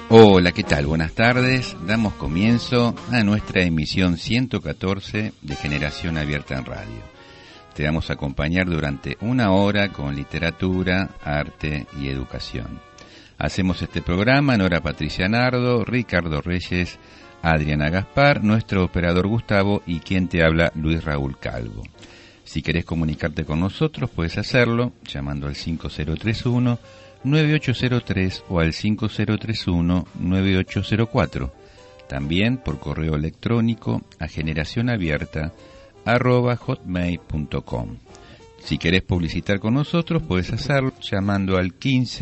Hola, ¿qué tal? Buenas tardes. Damos comienzo a nuestra emisión 114 de Generación Abierta en Radio. Te vamos a acompañar durante una hora con literatura, arte y educación. Hacemos este programa Nora Patricia Nardo, Ricardo Reyes, Adriana Gaspar, nuestro operador Gustavo y quien te habla Luis Raúl Calvo. Si querés comunicarte con nosotros puedes hacerlo llamando al 5031-9803 o al 5031-9804. También por correo electrónico a generacionabierta@hotmail.com. Si querés publicitar con nosotros puedes hacerlo llamando al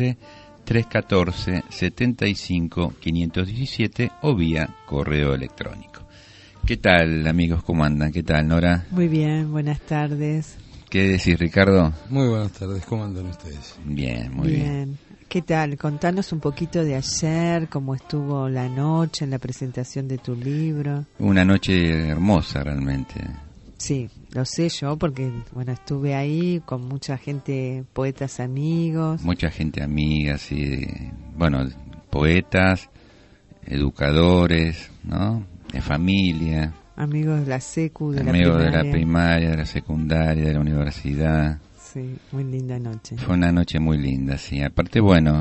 15-314-75-517 o vía correo electrónico. ¿Qué tal, amigos? ¿Cómo andan? ¿Qué tal, Nora? Muy bien, buenas tardes. ¿Qué decís, Ricardo? Muy buenas tardes, ¿cómo andan ustedes? Bien, muy bien. ¿Qué tal? Contanos un poquito de ayer, cómo estuvo la noche en la presentación de tu libro. Una noche hermosa, realmente. Sí, lo sé yo, porque bueno, estuve ahí con mucha gente, poetas amigos. Mucha gente amiga, sí. Bueno, poetas, educadores, ¿no? De familia. Amigos de la secu, de amigos la primaria. de la primaria, de la secundaria, de la universidad. Sí, muy linda noche. Fue una noche muy linda, sí. Aparte, bueno,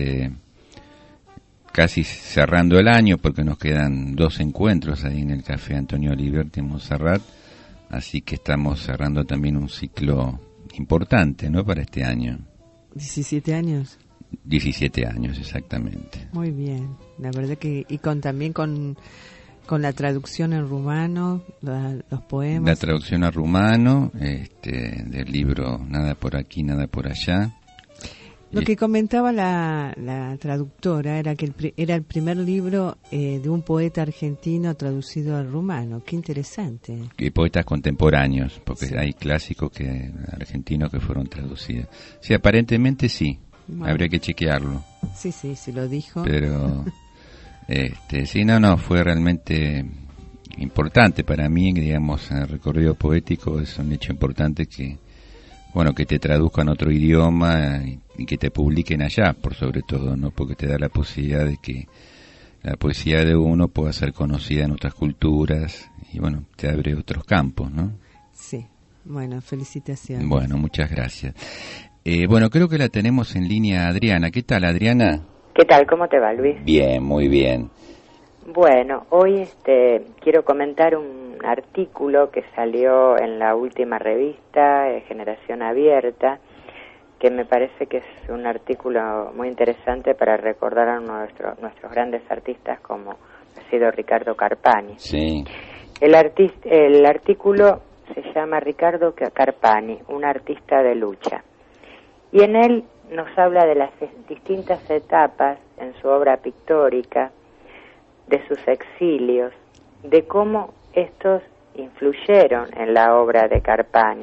casi cerrando el año, porque nos quedan 2 encuentros ahí en el Café Antonio Oliverti en Montserrat, así que estamos cerrando también un ciclo importante, ¿no?, para este año. 17 años. 17 años, exactamente. Muy bien, la verdad que, y también con la traducción en rumano, los poemas. La traducción a rumano, del libro Nada por aquí, nada por allá. Lo que comentaba la traductora era que era el primer libro de un poeta argentino traducido al rumano. Qué interesante. Y poetas contemporáneos, porque sí, hay clásicos argentinos que fueron traducidos. Sí, aparentemente sí. Bueno, habría que chequearlo. Sí, lo dijo. Pero, sí, no, fue realmente importante para mí, digamos, el recorrido poético es un hecho importante que te traduzcan a otro idioma y que te publiquen allá, por sobre todo, ¿no? Porque te da la posibilidad de que la poesía de uno pueda ser conocida en otras culturas y, bueno, te abre otros campos, ¿no? Sí, bueno, felicitaciones. Bueno, muchas gracias. Creo que la tenemos en línea Adriana. ¿Qué tal, Adriana? ¿Qué tal? ¿Cómo te va, Luis? Bien, muy bien. Bueno, hoy quiero comentar un artículo que salió en la última revista, Generación Abierta, que me parece que es un artículo muy interesante para recordar a uno de nuestros grandes artistas como ha sido Ricardo Carpani. Sí. El artículo se llama Ricardo Carpani, un artista de lucha. Y en él nos habla de las distintas etapas en su obra pictórica, de sus exilios, de cómo estos influyeron en la obra de Carpani.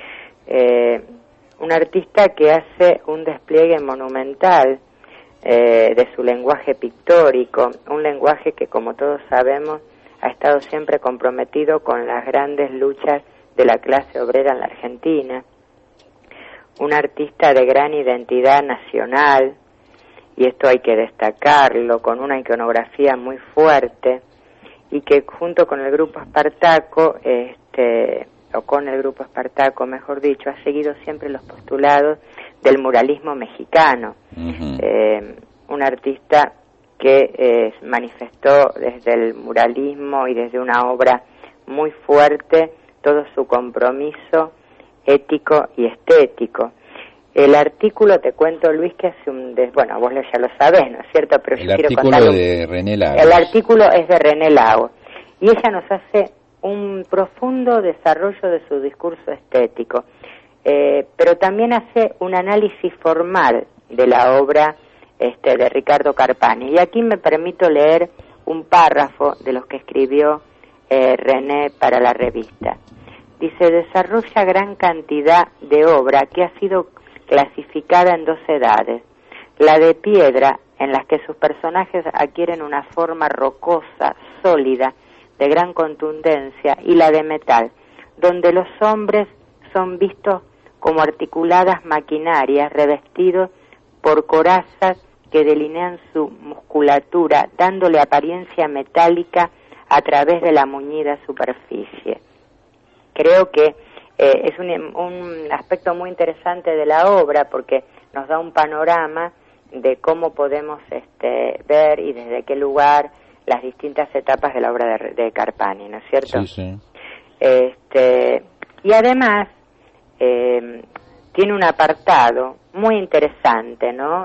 Un artista que hace un despliegue monumental de su lenguaje pictórico, un lenguaje que, como todos sabemos, ha estado siempre comprometido con las grandes luchas de la clase obrera en la Argentina. Un artista de gran identidad nacional, y esto hay que destacarlo, con una iconografía muy fuerte, y que junto con el grupo Espartaco, o con el grupo Espartaco, mejor dicho, ha seguido siempre los postulados del muralismo mexicano. Uh-huh. Un artista que manifestó desde el muralismo y desde una obra muy fuerte todo su compromiso ético y estético. El artículo, te cuento, Luis, que hace vos ya lo sabés, ¿no es cierto? Pero el artículo de René Lagos. El artículo es de René Lagos, y ella nos hace un profundo desarrollo de su discurso estético, pero también hace un análisis formal de la obra de Ricardo Carpani. Y aquí me permito leer un párrafo de los que escribió René para la revista. Dice: desarrolla gran cantidad de obra que ha sido clasificada en 2 edades: la de piedra, en las que sus personajes adquieren una forma rocosa, sólida, de gran contundencia, y la de metal, donde los hombres son vistos como articuladas maquinarias revestidos por corazas que delinean su musculatura, dándole apariencia metálica a través de la muñida superficie. Creo que es un aspecto muy interesante de la obra porque nos da un panorama de cómo podemos ver y desde qué lugar las distintas etapas de la obra de Carpani, ¿no es cierto? Sí, sí. Y además tiene un apartado muy interesante, ¿no?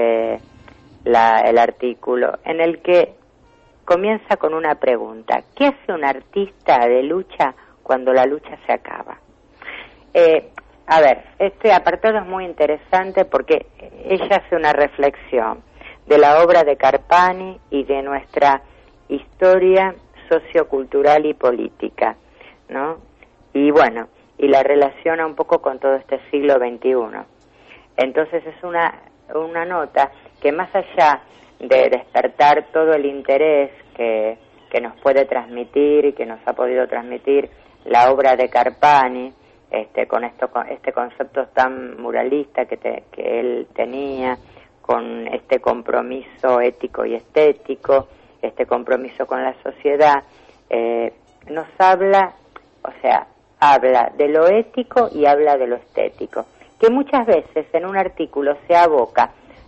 El artículo, en el que comienza con una pregunta: ¿qué hace un artista de lucha cuando la lucha se acaba? A ver, este apartado es muy interesante porque ella hace una reflexión de la obra de Carpani y de nuestra historia sociocultural y política, ¿no? Y bueno, y la relaciona un poco con todo este siglo XXI. Entonces es una nota que, más allá de despertar todo el interés que nos puede transmitir y que nos ha podido transmitir la obra de Carpani, con este concepto tan muralista que él tenía, con este compromiso ético y estético, este compromiso con la sociedad, nos habla de lo ético y habla de lo estético, que muchas veces en un artículo se aboca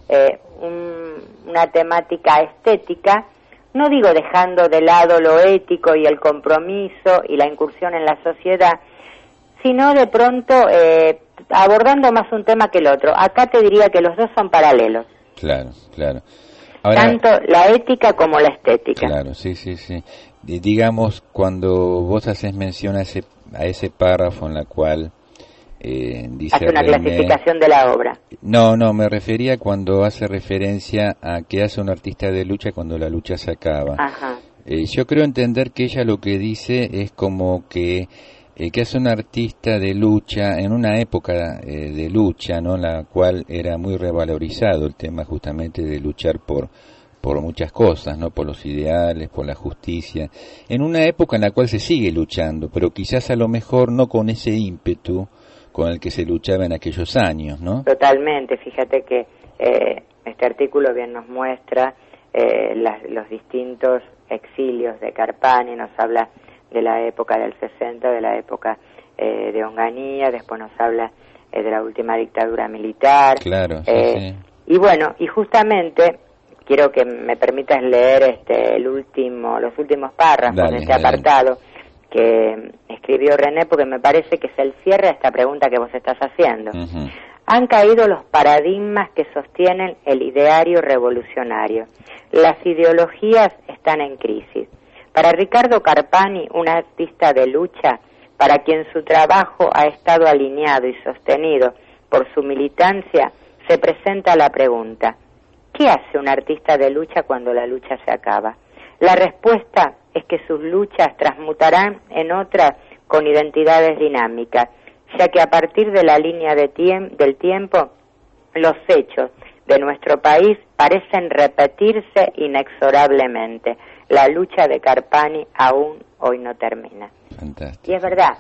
una temática estética, no digo dejando de lado lo ético y el compromiso y la incursión en la sociedad, sino de pronto abordando más un tema que el otro. Acá te diría que los dos son paralelos. Claro, claro. Ahora, tanto la ética como la estética. Claro, sí. Digamos, cuando vos haces mención a ese párrafo en la cual dice... Hace una clasificación de la obra. No, me refería cuando hace referencia a qué hace un artista de lucha cuando la lucha se acaba. Ajá. Yo creo entender que ella lo que dice es como que hace un artista de lucha en una época de lucha, ¿no? En la cual era muy revalorizado el tema justamente de luchar por muchas cosas, ¿no? Por los ideales, por la justicia, en una época en la cual se sigue luchando, pero quizás a lo mejor no con ese ímpetu con el que se luchaba en aquellos años, ¿no? Totalmente. Fíjate que este artículo bien nos muestra los distintos exilios de Carpani, nos habla de la época del 60, de la época de Onganía, después nos habla de la última dictadura militar. Claro, sí. Y bueno, y justamente quiero que me permitas leer los últimos párrafos de este apartado que escribió René, porque me parece que es el cierre a esta pregunta que vos estás haciendo. Uh-huh. Han caído los paradigmas que sostienen el ideario revolucionario. Las ideologías están en crisis. Para Ricardo Carpani, un artista de lucha, para quien su trabajo ha estado alineado y sostenido por su militancia, se presenta la pregunta: ¿qué hace un artista de lucha cuando la lucha se acaba? La respuesta es que sus luchas transmutarán en otras con identidades dinámicas, ya que a partir de la línea del tiempo, los hechos de nuestro país parecen repetirse inexorablemente. La lucha de Carpani aún hoy no termina. Fantástico. Y es verdad,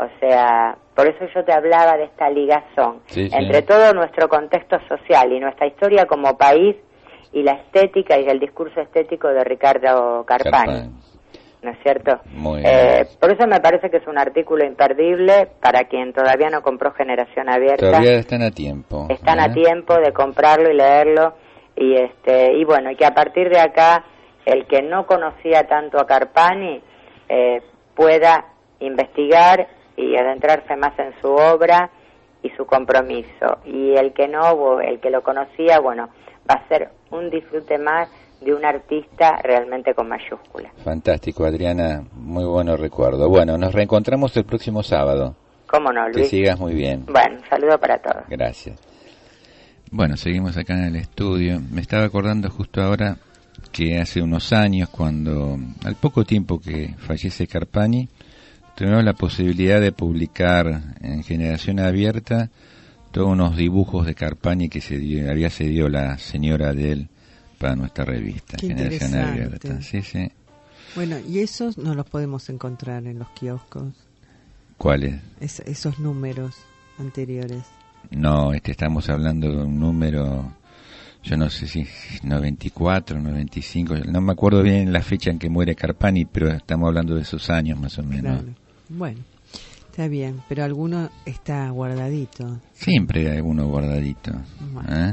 por eso yo te hablaba de esta ligazón entre todo nuestro contexto social y nuestra historia como país y la estética y el discurso estético de Ricardo Carpani. ¿No es cierto? Muy bien. Por eso me parece que es un artículo imperdible para quien todavía no compró Generación Abierta. Todavía están a tiempo. Están a tiempo de comprarlo y leerlo, y bueno, y que a partir de acá el que no conocía tanto a Carpani pueda investigar y adentrarse más en su obra y su compromiso, y el que no, el que lo conocía, bueno, va a ser un disfrute más de un artista realmente con mayúsculas. Fantástico, Adriana, muy bueno recuerdo. Bueno, nos reencontramos el próximo sábado. ¿Cómo no, Luis? Que sigas muy bien. Bueno, un saludo para todos. Gracias. Bueno, seguimos acá en el estudio. Me estaba acordando justo ahora que hace unos años, cuando al poco tiempo que fallece Carpani, tuvimos la posibilidad de publicar en Generación Abierta todos unos dibujos de Carpani que había cedido la señora de él para nuestra revista. Qué Generación Abierta. Sí. Bueno, y esos no los podemos encontrar en los kioscos. ¿Cuáles? Esos números anteriores. No, estamos hablando de un número, yo no sé si 94, 95, no me acuerdo bien la fecha en que muere Carpani, pero estamos hablando de esos años más o menos. Claro. Bueno, está bien, pero alguno está guardadito. Siempre hay alguno guardadito. Bueno.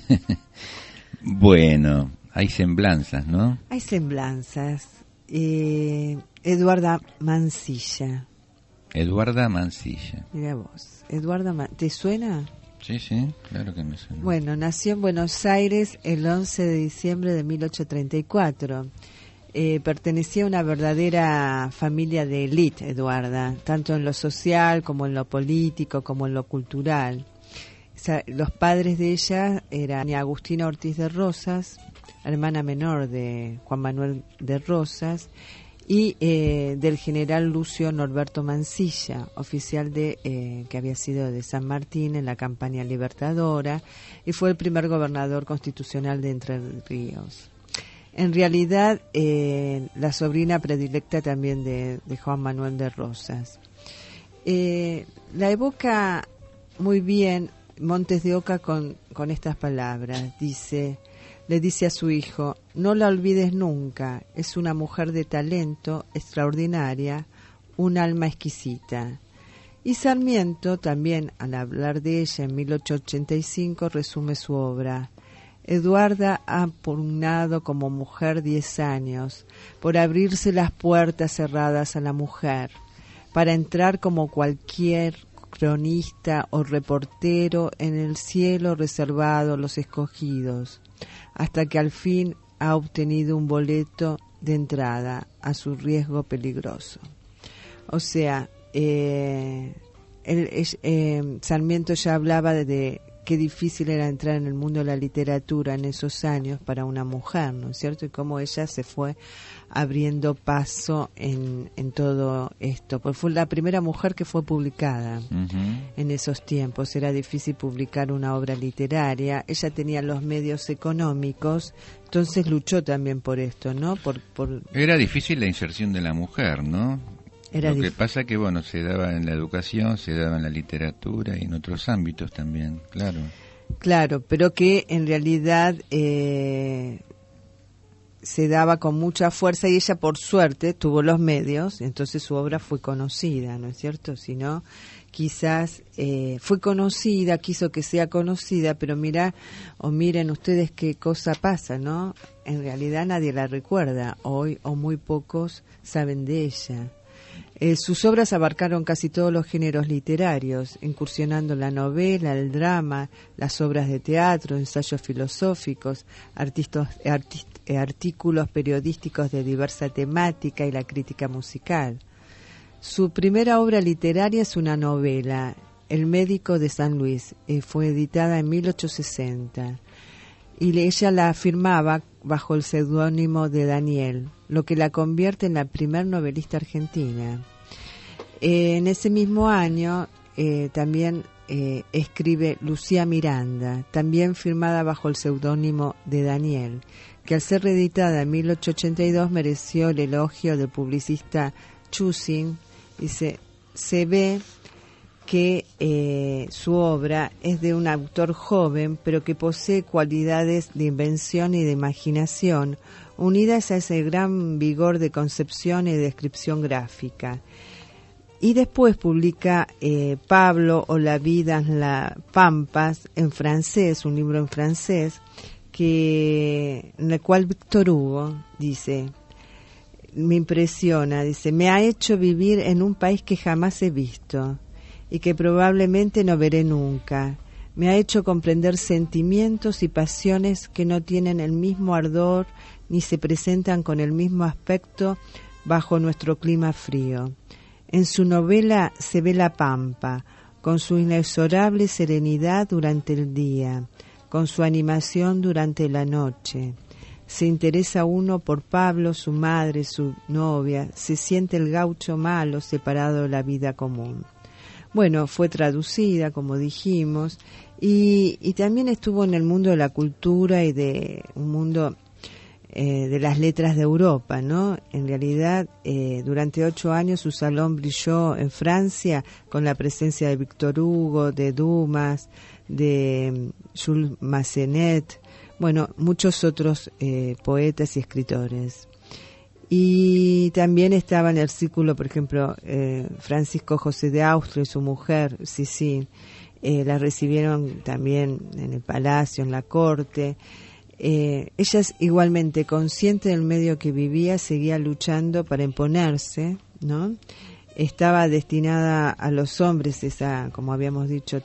Bueno, hay semblanzas, ¿no? Hay semblanzas. Eduarda Mansilla. Eduarda Mansilla. Mira vos, ¿te suena? Sí, sí, claro que me suena. Bueno, nació en Buenos Aires el 11 de diciembre de 1834. Pertenecía a una verdadera familia de élite, Eduarda, tanto en lo social como en lo político, como en lo cultural. Los padres de ella eran Agustina Ortiz de Rosas, hermana menor de Juan Manuel de Rosas, y del general Lucio Norberto Mansilla, oficial que había sido de San Martín en la campaña libertadora, y fue el primer gobernador constitucional de Entre Ríos. En realidad, la sobrina predilecta también de Juan Manuel de Rosas. La evoca muy bien Montes de Oca con estas palabras. Le dice a su hijo: no la olvides nunca, es una mujer de talento extraordinaria, un alma exquisita. Y Sarmiento también, al hablar de ella en 1885, resume su obra. Eduarda ha pugnado como mujer 10 años por abrirse las puertas cerradas a la mujer, para entrar como cualquier cronista o reportero en el cielo reservado a los escogidos, hasta que al fin ha obtenido un boleto de entrada a su riesgo peligroso. O sea, Sarmiento ya hablaba de qué difícil era entrar en el mundo de la literatura en esos años para una mujer, ¿no es cierto? Y cómo ella se fue abriendo paso en todo esto, porque fue la primera mujer que fue publicada. En esos tiempos. Era difícil publicar una obra literaria, ella tenía los medios económicos, entonces luchó también por esto, ¿no? Era difícil la inserción de la mujer, ¿no? Lo que pasa que, bueno, se daba en la educación, se daba en la literatura y en otros ámbitos también, claro. Claro, pero que en realidad se daba con mucha fuerza, y ella por suerte tuvo los medios, entonces su obra fue conocida, ¿no es cierto? Si no, quizás fue conocida, quiso que sea conocida, pero miren ustedes qué cosa pasa, ¿no? En realidad nadie la recuerda hoy, o muy pocos saben de ella. Sus obras abarcaron casi todos los géneros literarios, incursionando en la novela, el drama, las obras de teatro, ensayos filosóficos, artículos periodísticos de diversa temática y la crítica musical. Su primera obra literaria es una novela, El médico de San Luis, fue editada en 1860. Y ella la firmaba bajo el seudónimo de Daniel, lo que la convierte en la primer novelista argentina. En ese mismo año también escribe Lucía Miranda, también firmada bajo el seudónimo de Daniel, que al ser reeditada en 1882 mereció el elogio del publicista Chusin. Dice, se ve que su obra es de un autor joven, pero que posee cualidades de invención y de imaginación, unidas a ese gran vigor de concepción y descripción gráfica. Y después publica Pablo o La vida en las pampas, en francés, un libro en francés, en el cual Víctor Hugo dice, me impresiona, dice, me ha hecho vivir en un país que jamás he visto y que probablemente no veré nunca. Me ha hecho comprender sentimientos y pasiones que no tienen el mismo ardor ni se presentan con el mismo aspecto bajo nuestro clima frío. En su novela se ve la pampa, con su inexorable serenidad durante el día, con su animación durante la noche. Se interesa uno por Pablo, su madre, su novia, se siente el gaucho malo separado de la vida común. Bueno, fue traducida, como dijimos, y también estuvo en el mundo de la cultura y de un mundo de las letras de Europa, ¿no? En realidad, durante 8 años su salón brilló en Francia con la presencia de Víctor Hugo, de Dumas, de Jules Massenet. bueno, muchos otros poetas y escritores. Y también estaba en el círculo, por ejemplo, Francisco José de Austria y su mujer, sí, la recibieron también en el palacio, en la corte. Ella es igualmente consciente del medio que vivía, seguía luchando para imponerse, ¿no? Estaba destinada a los hombres, como habíamos dicho,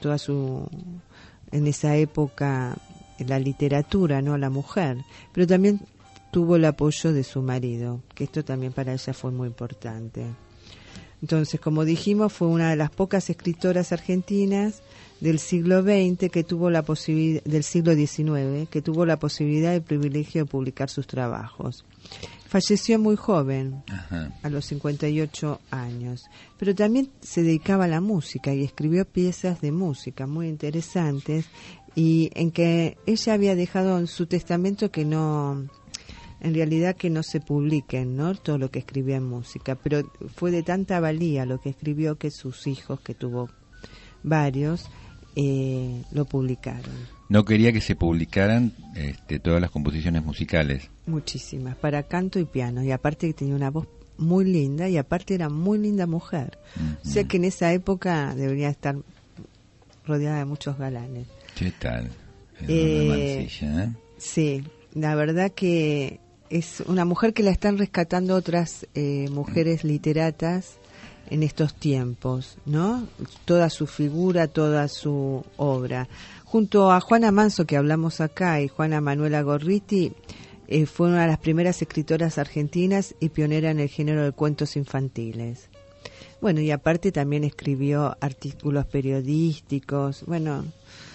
en esa época, la literatura, ¿no? La mujer, pero también tuvo el apoyo de su marido, que esto también para ella fue muy importante. Entonces, como dijimos, fue una de las pocas escritoras argentinas del siglo XX que tuvo la posibilidad, del siglo XIX, que tuvo la posibilidad y el privilegio de publicar sus trabajos. Falleció muy joven, a los 58 años, pero también se dedicaba a la música y escribió piezas de música muy interesantes, y en que ella había dejado en su testamento que no, en realidad que no se publiquen, ¿no?, todo lo que escribía en música, pero fue de tanta valía lo que escribió que sus hijos, que tuvo varios, lo publicaron. No quería que se publicaran todas las composiciones musicales. Muchísimas, para canto y piano, y aparte que tenía una voz muy linda, y aparte era muy linda mujer. O sea que en esa época debería estar rodeada de muchos galanes. ¿Qué tal? Una mancilla, ¿eh? Sí, la verdad que es una mujer que la están rescatando otras mujeres literatas en estos tiempos, ¿no? Toda su figura, toda su obra. Junto a Juana Manso, que hablamos acá, y Juana Manuela Gorriti, fue una de las primeras escritoras argentinas y pionera en el género de cuentos infantiles. Bueno, y aparte también escribió artículos periodísticos, bueno,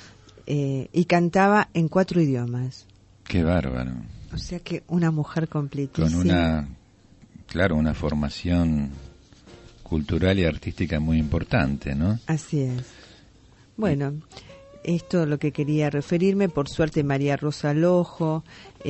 y cantaba en 4 idiomas. ¡Qué bárbaro! O sea que una mujer completísima. Con una formación cultural y artística muy importante, ¿no? Así es. Bueno, esto es lo que quería referirme. Por suerte, María Rosa Lojo,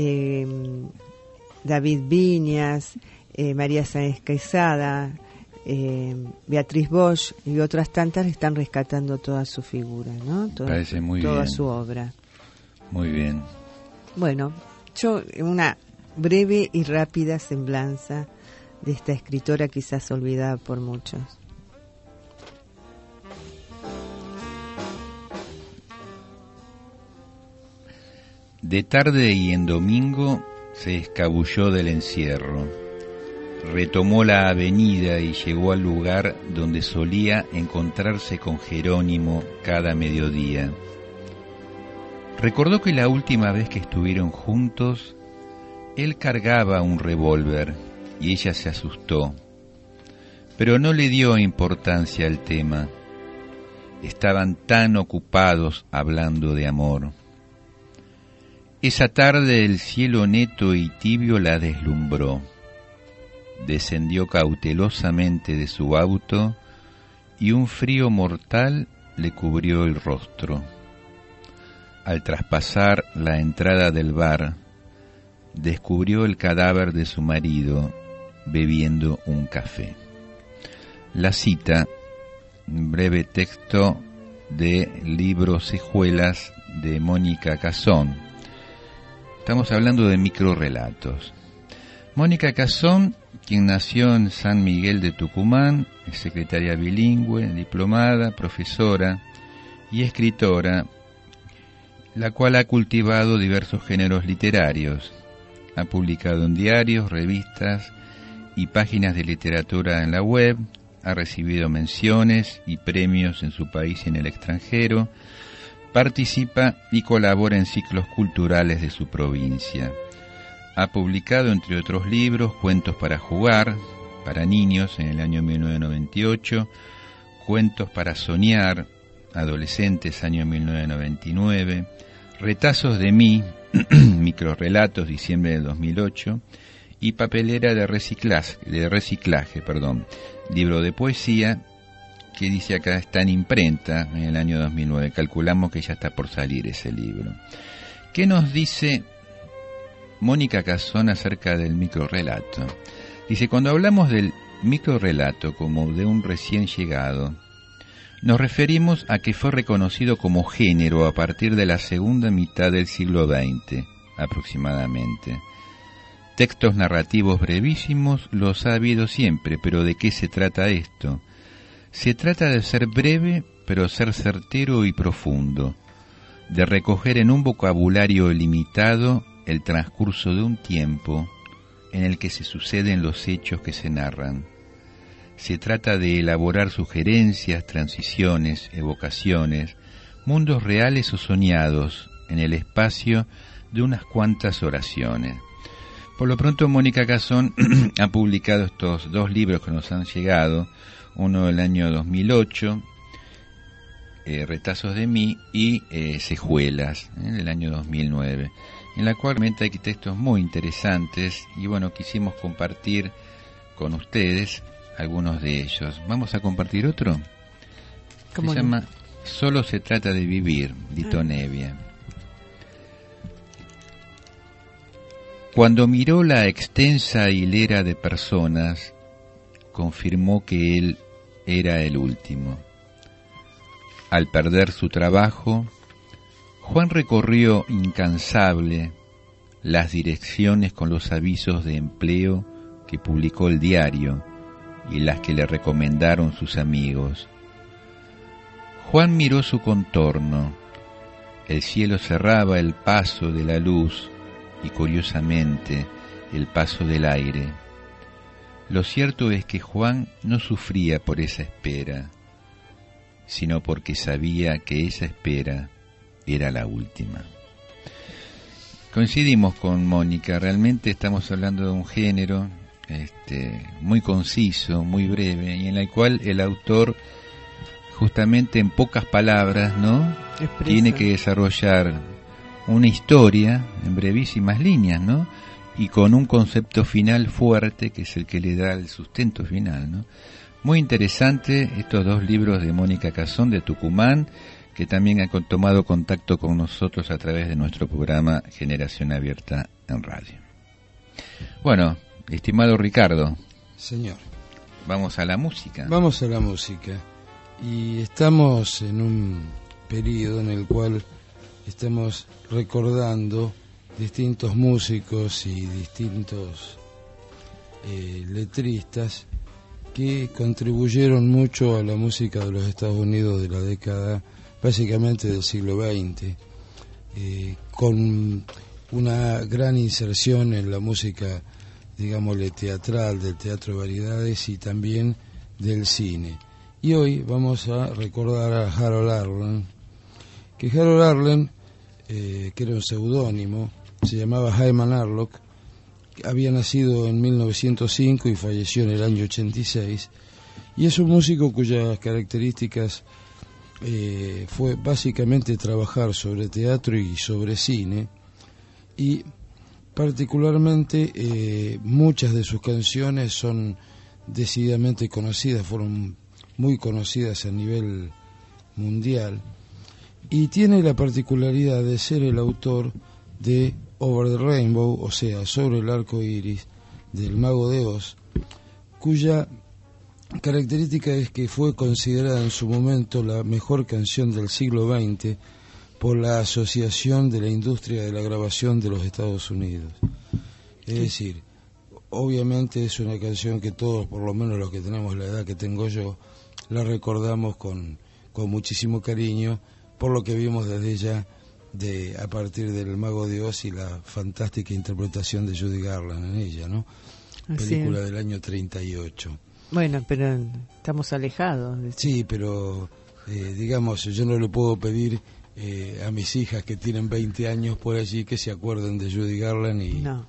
David Viñas, María Sáenz Quesada, Beatriz Bosch y otras tantas están rescatando toda su figura, ¿no? Parece muy toda bien. Su obra. Muy bien. Bueno, yo una breve y rápida semblanza de esta escritora quizás olvidada por muchos. De tarde y en domingo se escabulló del encierro, retomó la avenida y llegó al lugar donde solía encontrarse con Jerónimo cada mediodía. Recordó que la última vez que estuvieron juntos, él cargaba un revólver y ella se asustó, pero no le dio importancia al tema. Estaban tan ocupados hablando de amor. Esa tarde el cielo neto y tibio la deslumbró. Descendió cautelosamente de su auto y un frío mortal le cubrió el rostro. Al traspasar la entrada del bar, descubrió el cadáver de su marido bebiendo un café. La cita, un breve texto de libro Cejuelas de Mónica Cazón. Estamos hablando de microrrelatos. Mónica Cazón, quien nació en San Miguel de Tucumán, es secretaria bilingüe, diplomada, profesora y escritora, la cual ha cultivado diversos géneros literarios. Ha publicado en diarios, revistas y páginas de literatura en la web, ha recibido menciones y premios en su país y en el extranjero, participa y colabora en ciclos culturales de su provincia. Ha publicado, entre otros libros, Cuentos para jugar, para niños, en el año 1998, Cuentos para soñar, adolescentes, año 1999, Retazos de mí, microrrelatos, diciembre del 2008, y Papelera de reciclaje, libro de poesía, que dice acá está en imprenta en el año 2009. Calculamos que ya está por salir ese libro. ¿Qué nos dice Mónica Cazón acerca del microrrelato? Dice, cuando hablamos del microrrelato como de un recién llegado, nos referimos a que fue reconocido como género a partir de la segunda mitad del siglo XX, aproximadamente. Textos narrativos brevísimos los ha habido siempre, pero ¿de qué se trata esto? Se trata de ser breve, pero ser certero y profundo, de recoger en un vocabulario limitado el transcurso de un tiempo en el que se suceden los hechos que se narran. Se trata de elaborar sugerencias, transiciones, evocaciones, mundos reales o soñados en el espacio de unas cuantas oraciones. Por lo pronto, Mónica Cazón ha publicado estos 2 libros que nos han llegado, uno del año 2008, Retazos de mí, y Cejuelas, del año 2009, en la cual realmente hay textos muy interesantes y bueno, quisimos compartir con ustedes algunos de ellos. ¿Vamos a compartir otro? Se llama Solo se trata de vivir, Lito Nevia. Cuando miró la extensa hilera de personas, confirmó que él era el último. Al perder su trabajo, Juan recorrió incansable las direcciones con los avisos de empleo que publicó el diario y las que le recomendaron sus amigos. Juan miró su contorno. El cielo cerraba el paso de la luz y, curiosamente, el paso del aire. Lo cierto es que Juan no sufría por esa espera, sino porque sabía que esa espera era la última. Coincidimos con Mónica, realmente estamos hablando de un género muy conciso, muy breve, y en el cual el autor, justamente en pocas palabras, ¿no?, tiene que desarrollar una historia en brevísimas líneas, ¿no?, y con un concepto final fuerte que es el que le da el sustento final, ¿no? Muy interesante estos 2 libros de Mónica Cazón de Tucumán, que también ha tomado contacto con nosotros a través de nuestro programa Generación Abierta en Radio. Bueno, estimado Ricardo. Señor. Vamos a la música. Vamos a la música. Y estamos en un periodo en el cual estamos recordando distintos músicos y distintos letristas que contribuyeron mucho a la música de los Estados Unidos de la década, básicamente del siglo XX, con una gran inserción en la música, digámosle, teatral, del teatro de variedades y también del cine. Y hoy vamos a recordar a Harold Arlen, que Harold Arlen, que era un seudónimo, se llamaba Hyman Arlock, había nacido en 1905 y falleció en el año 86, y es un músico cuyas características fue básicamente trabajar sobre teatro y sobre cine, y particularmente muchas de sus canciones son decididamente conocidas, fueron muy conocidas a nivel mundial, y tiene la particularidad de ser el autor de Over the Rainbow, o sea, Sobre el Arco Iris, del Mago de Oz, cuya característica es que fue considerada en su momento la mejor canción del siglo XX por la Asociación de la Industria de la Grabación de los Estados Unidos. Es decir, obviamente es una canción que todos, por lo menos los que tenemos la edad que tengo yo, la recordamos con muchísimo cariño por lo que vimos desde ya a partir del Mago de Oz y la fantástica interpretación de Judy Garland en ella, ¿no? Así Película es. del año 38. Bueno, pero estamos alejados. Sí, pero digamos, yo no le puedo pedir a mis hijas que tienen 20 años por allí que se acuerden de Judy Garland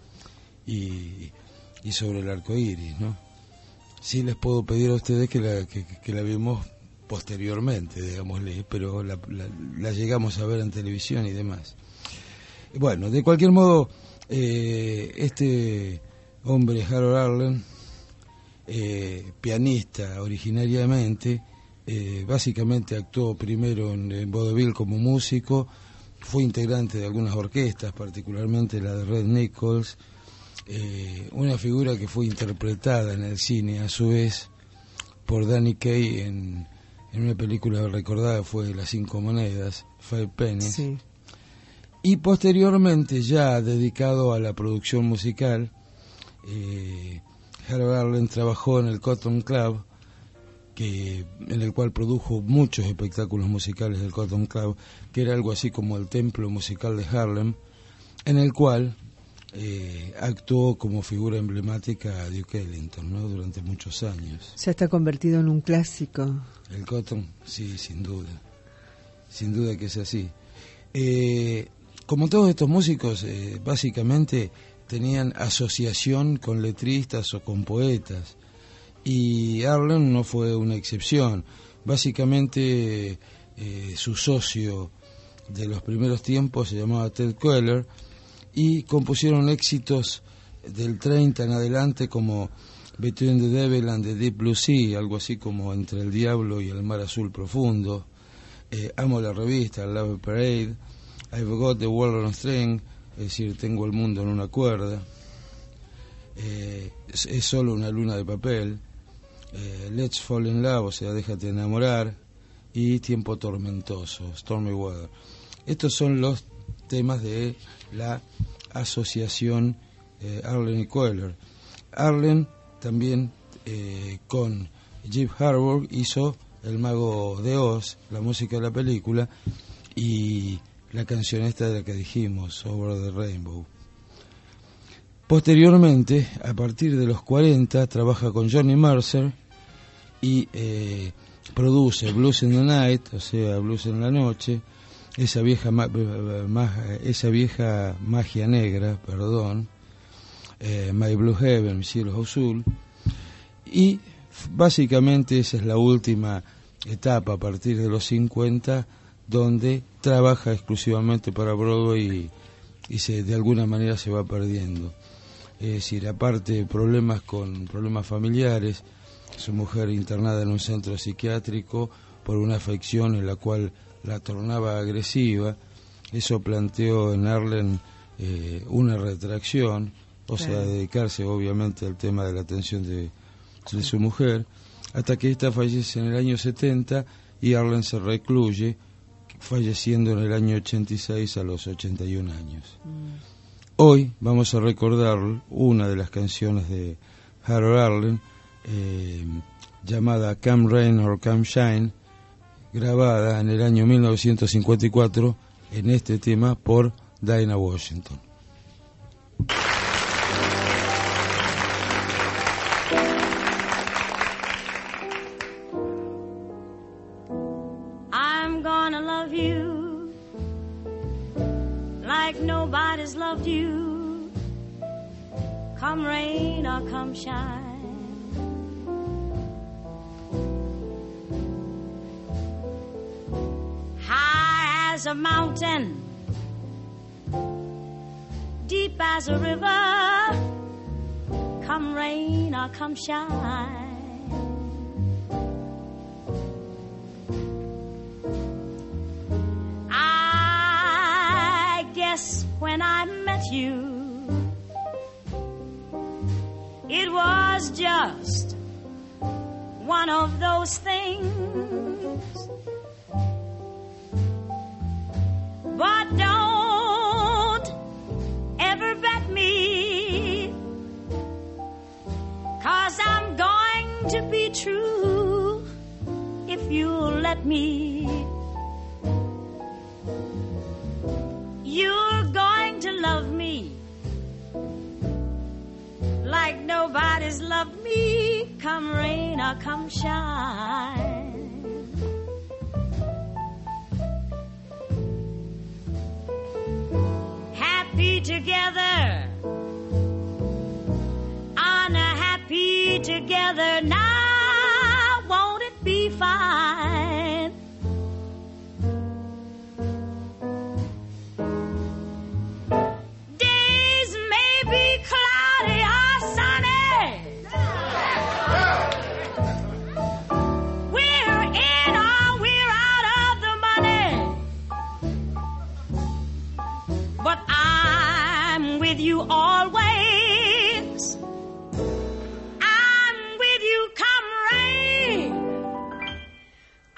y Sobre el Arco Iris, ¿no? Sí les puedo pedir a ustedes que la vimos posteriormente, digámosle, pero la llegamos a ver en televisión y demás. Bueno, de cualquier modo, este hombre, Harold Arlen, pianista originariamente, básicamente actuó primero en vaudeville como músico, fue integrante de algunas orquestas, particularmente la de Red Nichols, una figura que fue interpretada en el cine a su vez por Danny Kaye en una película recordada, fue Las Cinco Monedas, Five Pennies. Sí. Y posteriormente, ya dedicado a la producción musical, Harold Arlen trabajó en el Cotton Club, en el cual produjo muchos espectáculos musicales del Cotton Club, que era algo así como el templo musical de Harlem, en el cual actuó como figura emblemática Duke Ellington, ¿no? Durante muchos años. Ya está convertido en un clásico. El Cotton, sí, sin duda que es así. Como todos estos músicos, básicamente tenían asociación con letristas o con poetas, y Arlen no fue una excepción. Básicamente su socio de los primeros tiempos se llamaba Ted Koehler, y compusieron éxitos del 30 en adelante como Between the Devil and the Deep Blue Sea, algo así como Entre el Diablo y el Mar Azul Profundo, Amo la Revista, Love Parade, I've Got the World on a String, es decir, Tengo el Mundo en una Cuerda, Es Solo una Luna de Papel, Let's Fall in Love, o sea, Déjate enamorar, y Tiempo Tormentoso, Stormy Weather. Estos son los temas de la asociación Arlen y Koehler. Arlen también con Jeff Harburg hizo El Mago de Oz, la música de la película, y la canción esta de la que dijimos, Over the Rainbow. Posteriormente, a partir de los 40, trabaja con Johnny Mercer y produce Blues in the Night, o sea, Blues en la Noche, esa vieja magia negra, My Blue Heaven, Mi Cielo Azul, y básicamente esa es la última etapa a partir de los 50, donde trabaja exclusivamente para Broadway y de alguna manera se va perdiendo. Es decir, aparte problemas familiares, su mujer internada en un centro psiquiátrico por una afección en la cual la tornaba agresiva, eso planteó en Arlen una retracción, o sea, dedicarse obviamente al tema de la atención de su mujer, hasta que ésta fallece en el año 70 y Arlen se recluye, falleciendo en el año 86 a los 81 años. Hoy vamos a recordar una de las canciones de Harold Arlen, llamada Come Rain or Come Shine, grabada en el año 1954 en este tema por Dinah Washington. I'm gonna love you like nobody's loved you, come rain or come shine. High as a mountain, deep as a river, come rain or come shine. I guess when I met you, it was just one of those things. But don't ever bet me, 'cause I'm going to be true if you'll let me. You're going to love me like nobody's loved me, come rain or come shine. Happy together, unhappy together, now won't it be fine? Days may be cloudy or sunny, we're in or we're out of the money, but I'm with you always. I'm with you come rain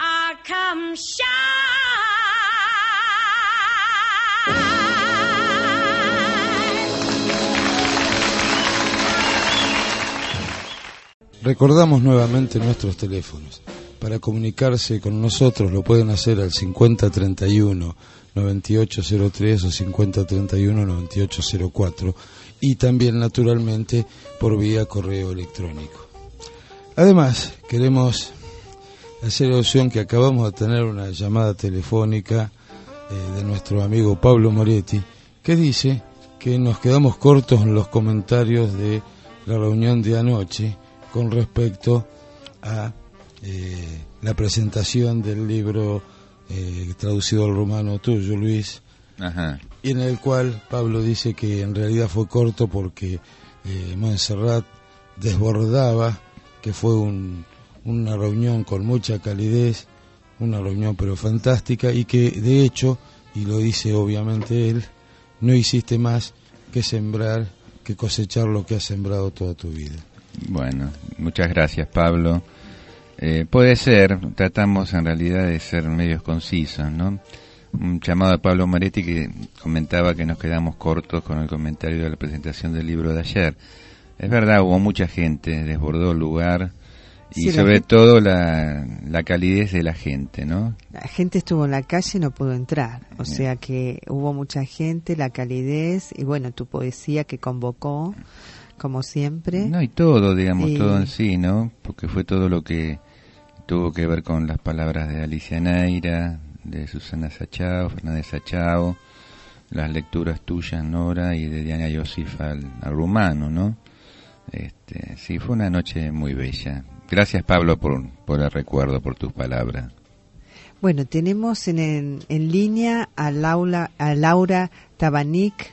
Recordamos nuevamente nuestros teléfonos. Para comunicarse con nosotros lo pueden hacer al 5031 9803 o 5031 9804 y también naturalmente por vía correo electrónico. Además, queremos hacer alusión que acabamos de tener una llamada telefónica de nuestro amigo Pablo Moretti, que dice que nos quedamos cortos en los comentarios de la reunión de anoche con respecto a la presentación del libro traducido al rumano tuyo, Luis. Ajá. Y en el cual Pablo dice que en realidad fue corto porque Montserrat desbordaba, que fue una reunión con mucha calidez, una reunión pero fantástica, y que de hecho, y lo dice obviamente él, no hiciste más que sembrar, que cosechar lo que has sembrado toda tu vida. Bueno, muchas gracias, Pablo. Puede ser, tratamos en realidad de ser medios concisos, ¿no? Un llamado de Pablo Moretti que comentaba que nos quedamos cortos con el comentario de la presentación del libro de ayer. Es verdad, hubo mucha gente, desbordó el lugar y sí, sobre todo la calidez de la gente, ¿no? La gente estuvo en la calle y no pudo entrar, o sea que hubo mucha gente, la calidez y bueno, tu poesía que convocó, como siempre. No, y todo, digamos, todo en sí, ¿no? Porque fue todo lo que tuvo que ver con las palabras de Alicia Neira, de Susana Sachao, Fernández Sachao, las lecturas tuyas, Nora, y de Diana Iosif al rumano, ¿no? Sí, fue una noche muy bella. Gracias, Pablo, por el recuerdo, por tus palabras. Bueno, tenemos en línea a Laura Tabanic.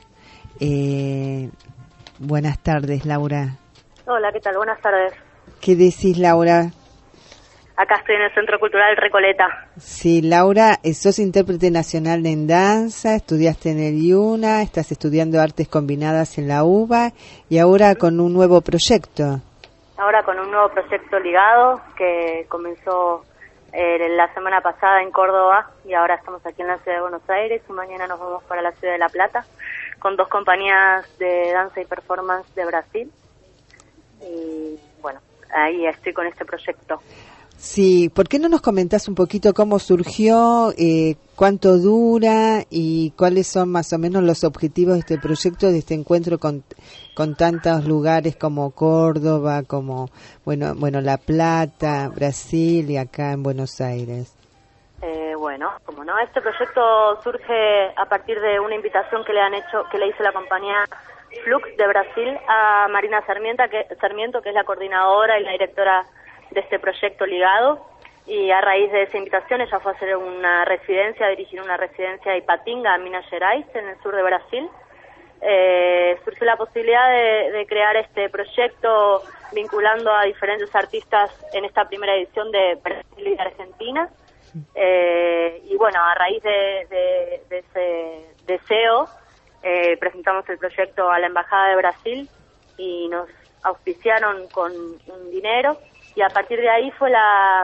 Buenas tardes, Laura. Hola, ¿qué tal? Buenas tardes. ¿Qué decís, Laura? Acá estoy en el Centro Cultural Recoleta. Sí, Laura, sos intérprete nacional en danza, estudiaste en el IUNA, estás estudiando artes combinadas en la UBA y ahora con un nuevo proyecto. Ahora con un nuevo proyecto ligado que comenzó la semana pasada en Córdoba y ahora estamos aquí en la ciudad de Buenos Aires y mañana nos vamos para la ciudad de La Plata con 2 compañías de danza y performance de Brasil. Y bueno, ahí estoy con este proyecto. Sí, ¿por qué no nos comentás un poquito cómo surgió, cuánto dura y cuáles son más o menos los objetivos de este proyecto, de este encuentro con tantos lugares como Córdoba, como bueno La Plata, Brasil y acá en Buenos Aires? Bueno, como no, este proyecto surge a partir de una invitación que le hizo la compañía Flux de Brasil a Marina Sarmiento, que es la coordinadora y la directora de este proyecto ligado, y a raíz de esa invitación ella fue a hacer una residencia, a dirigir una residencia a Ipatinga, a Minas Gerais, en el sur de Brasil. Surgió la posibilidad de crear este proyecto vinculando a diferentes artistas en esta primera edición de Brasil y Argentina, y bueno, a raíz de ese deseo presentamos el proyecto a la Embajada de Brasil y nos auspiciaron con un dinero. Y a partir de ahí fue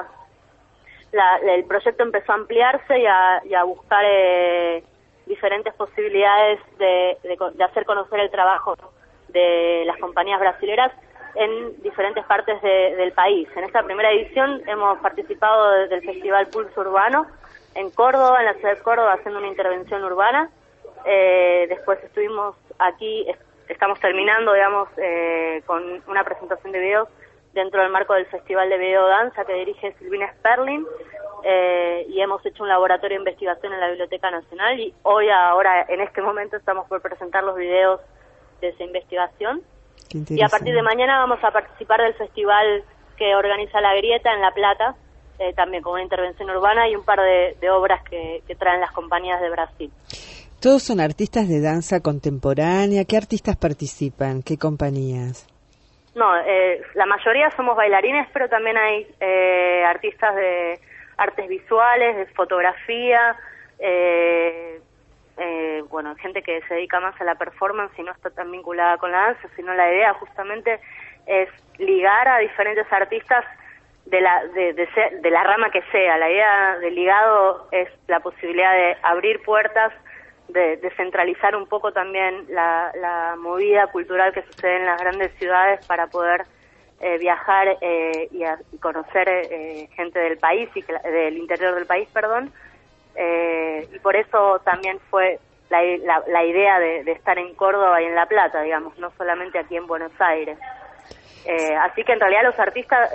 el proyecto empezó a ampliarse y a buscar diferentes posibilidades de hacer conocer el trabajo de las compañías brasileras en diferentes partes del país. En esta primera edición hemos participado del Festival Pulso Urbano en Córdoba, en la ciudad de Córdoba, haciendo una intervención urbana. Después estuvimos aquí, estamos terminando, digamos, con una presentación de videos dentro del marco del Festival de Video Danza que dirige Silvina Sperling, y hemos hecho un laboratorio de investigación en la Biblioteca Nacional y ahora, en este momento, estamos por presentar los videos de esa investigación. Y a partir de mañana vamos a participar del festival que organiza La Grieta en La Plata, también con una intervención urbana y un par de obras que traen las compañías de Brasil. ¿Todos son artistas de danza contemporánea? ¿Qué artistas participan? ¿Qué compañías? No, la mayoría somos bailarines, pero también hay artistas de artes visuales, de fotografía, bueno, gente que se dedica más a la performance y no está tan vinculada con la danza, sino la idea justamente es ligar a diferentes artistas de la rama que sea. La idea del ligado es la posibilidad de abrir puertas, de descentralizar un poco también la movida cultural que sucede en las grandes ciudades para poder viajar y conocer gente del país del interior del país, perdón, y por eso también fue la idea de estar en Córdoba y en La Plata, digamos, no solamente aquí en Buenos Aires. Así que en realidad los artistas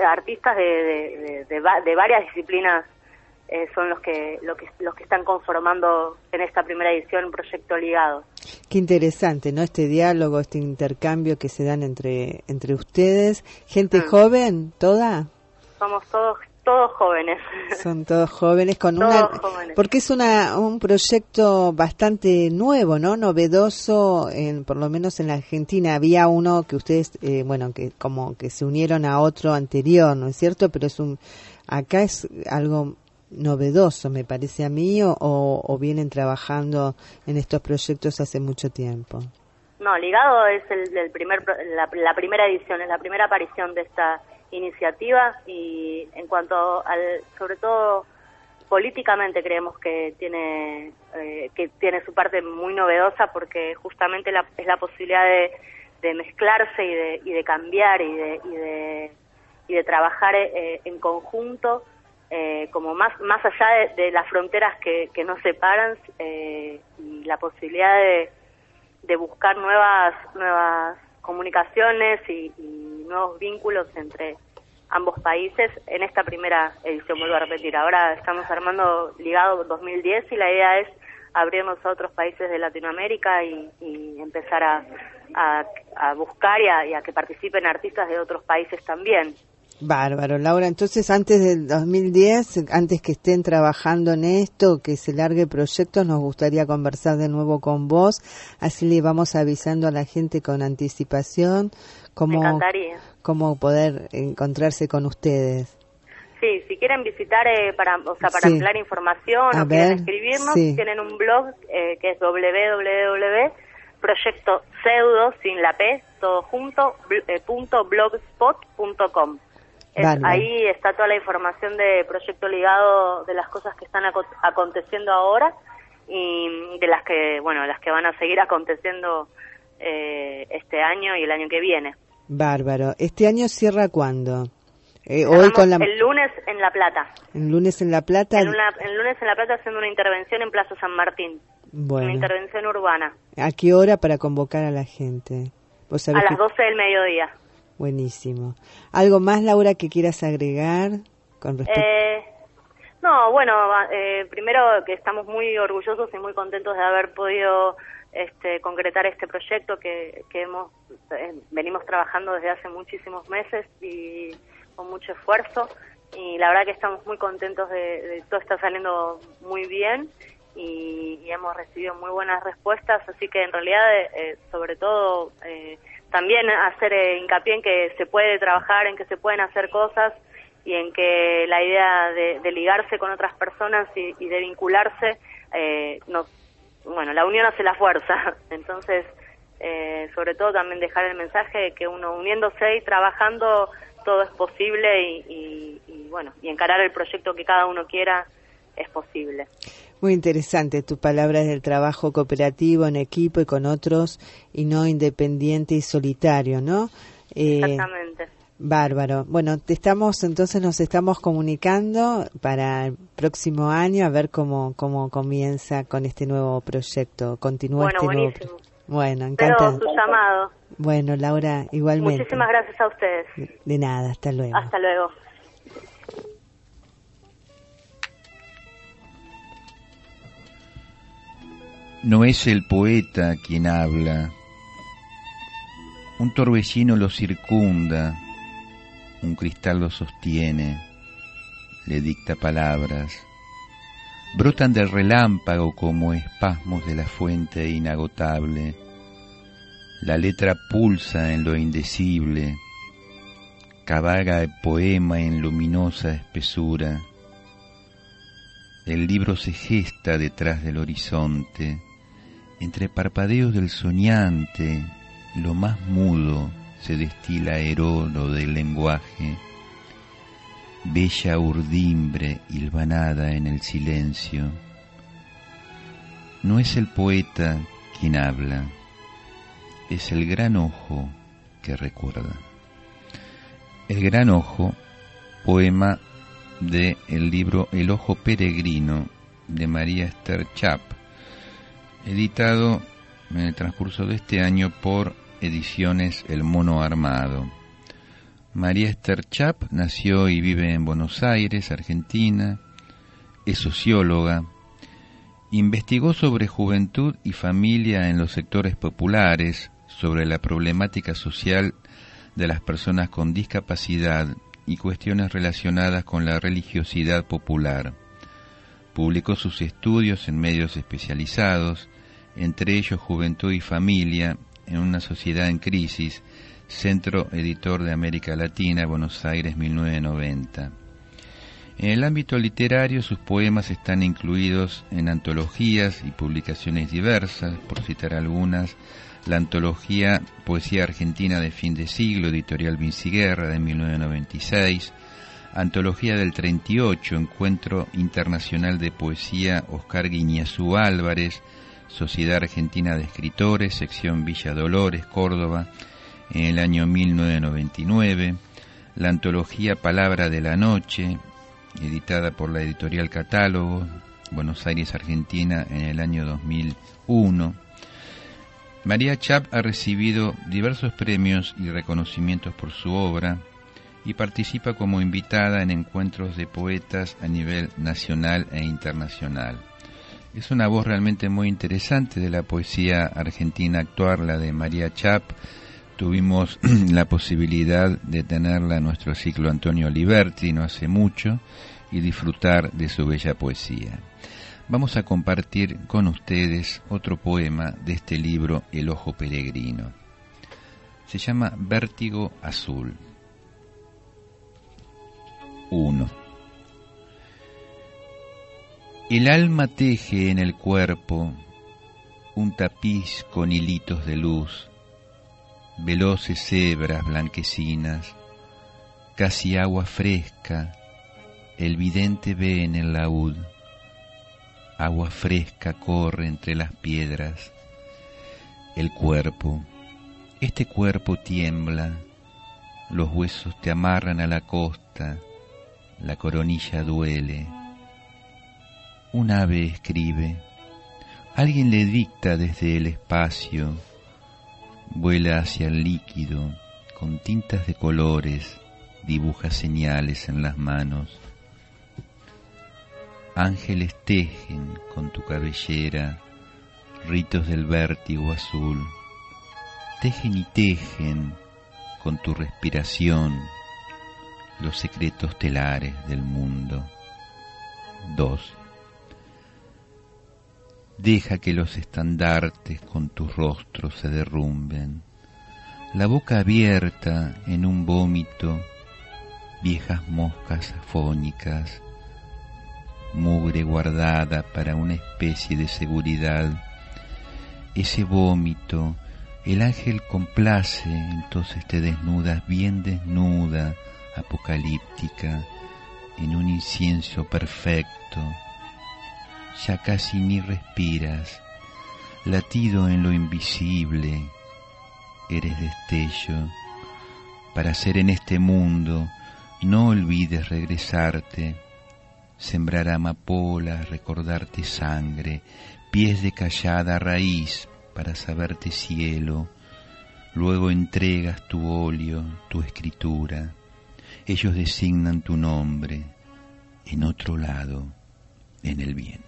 de varias disciplinas son los que están conformando en esta primera edición Proyecto Ligado. Qué interesante, ¿no? Este diálogo, este intercambio que se dan entre ustedes. ¿Gente joven, toda? Somos todos jóvenes. Son todos jóvenes jóvenes. Porque es un proyecto bastante nuevo, ¿no? Novedoso, por lo menos en la Argentina. Había uno que ustedes, que como que se unieron a otro anterior, ¿no es cierto? Pero acá es algo novedoso, me parece a mí, o vienen trabajando en estos proyectos hace mucho tiempo. No, Ligado es la primera edición, es la primera aparición de esta iniciativa, y en cuanto sobre todo políticamente creemos que tiene su parte muy novedosa, porque justamente es la posibilidad de mezclarse y de cambiar y de trabajar en conjunto, como más allá de las fronteras que nos separan, y la posibilidad de buscar nuevas comunicaciones y nuevos vínculos entre ambos países en esta primera edición. Vuelvo a repetir, ahora estamos armando Ligado 2010 y la idea es abrirnos a otros países de Latinoamérica y empezar a buscar y a que participen artistas de otros países también. Bárbaro, Laura. Entonces, antes del 2010, antes que estén trabajando en esto, que se largue el proyecto, nos gustaría conversar de nuevo con vos. Así le vamos avisando a la gente con anticipación Me encantaría. Cómo poder encontrarse con ustedes. Sí, si quieren visitar para ampliar información o quieren escribirnos, tienen un blog que es www.proyectopseudo, sin la P, todo junto, .blogspot.com. Ahí está toda la información de Proyecto Ligado, de las cosas que están aconteciendo ahora y de las que van a seguir aconteciendo este año y el año que viene. Bárbaro. ¿Este año cierra cuándo? El lunes en La Plata. ¿El lunes en La Plata? El lunes en La Plata, haciendo una intervención en Plaza San Martín. Bueno. Una intervención urbana. ¿A qué hora para convocar a la gente? ¿Vos sabés a las 12 del mediodía. Buenísimo. ¿Algo más, Laura, que quieras agregar con respecto? No, bueno, primero que estamos muy orgullosos y muy contentos de haber podido concretar este proyecto que venimos trabajando desde hace muchísimos meses y con mucho esfuerzo, y la verdad que estamos muy contentos de todo está saliendo muy bien y hemos recibido muy buenas respuestas, así que en realidad sobre todo también hacer hincapié en que se puede trabajar, en que se pueden hacer cosas y en que la idea de ligarse con otras personas y de vincularse, la unión hace la fuerza. Entonces, sobre todo también dejar el mensaje de que uno uniéndose y trabajando todo es posible y encarar el proyecto que cada uno quiera es posible. Muy interesante tus palabras del trabajo cooperativo en equipo y con otros y no independiente y solitario, ¿no? Exactamente. Bárbaro. Bueno, nos estamos comunicando para el próximo año a ver cómo comienza con este nuevo proyecto. Continúa buenísimo. Bueno, encantado. Espero su llamado. Bueno, Laura, igualmente. Muchísimas gracias a ustedes. De nada, hasta luego. Hasta luego. No es el poeta quien habla, un torbellino lo circunda, un cristal lo sostiene, le dicta palabras, brotan del relámpago como espasmos de la fuente inagotable, la letra pulsa en lo indecible, cabalga el poema en luminosa espesura, el libro se gesta detrás del horizonte, entre parpadeos del soñante, lo más mudo se destila herodo del lenguaje, bella urdimbre hilvanada en el silencio. No es el poeta quien habla, es el gran ojo que recuerda. El Gran Ojo, poema de el libro El Ojo Peregrino de María Esther Chap, editado en el transcurso de este año por Ediciones El Mono Armado. María Esther Chap nació y vive en Buenos Aires, Argentina, es socióloga, investigó sobre juventud y familia en los sectores populares, sobre la problemática social de las personas con discapacidad y cuestiones relacionadas con la religiosidad popular. Publicó sus estudios en medios especializados, entre ellos Juventud y Familia, en una sociedad en crisis, Centro Editor de América Latina, Buenos Aires, 1990. En el ámbito literario, sus poemas están incluidos en antologías y publicaciones diversas, por citar algunas: la antología Poesía Argentina de Fin de Siglo, editorial Vinciguerra, de 1996, antología del 38, Encuentro Internacional de Poesía Oscar Guiñazú Álvarez, Sociedad Argentina de Escritores, sección Villa Dolores, Córdoba, en el año 1999, la antología Palabra de la Noche, editada por la editorial Catálogo, Buenos Aires, Argentina, en el año 2001. María Chap ha recibido diversos premios y reconocimientos por su obra y participa como invitada en encuentros de poetas a nivel nacional e internacional. Es una voz realmente muy interesante de la poesía argentina actual, la de María Chap. Tuvimos la posibilidad de tenerla en nuestro ciclo Antonio Oliverti no hace mucho y disfrutar de su bella poesía. Vamos a compartir con ustedes otro poema de este libro El Ojo Peregrino. Se llama Vértigo Azul. 1. El alma teje en el cuerpo un tapiz con hilitos de luz, veloces hebras blanquecinas, casi agua fresca, el vidente ve en el laúd. Agua fresca corre entre las piedras. El cuerpo, este cuerpo tiembla, los huesos te amarran a la costa, la coronilla duele. Un ave escribe, alguien le dicta desde el espacio, vuela hacia el líquido, con tintas de colores, dibuja señales en las manos. Ángeles tejen con tu cabellera ritos del vértigo azul, tejen y tejen con tu respiración los secretos telares del mundo. 2. Deja que los estandartes con tus rostros se derrumben, la boca abierta en un vómito, viejas moscas afónicas, mugre guardada para una especie de seguridad. Ese vómito, el ángel complace, entonces te desnudas bien desnuda, apocalíptica, en un incienso perfecto. Ya casi ni respiras, latido en lo invisible, eres destello. Para ser en este mundo, no olvides regresarte, sembrar amapolas, recordarte sangre, pies de callada raíz para saberte cielo. Luego entregas tu óleo, tu escritura. Ellos designan tu nombre en otro lado, en el viento.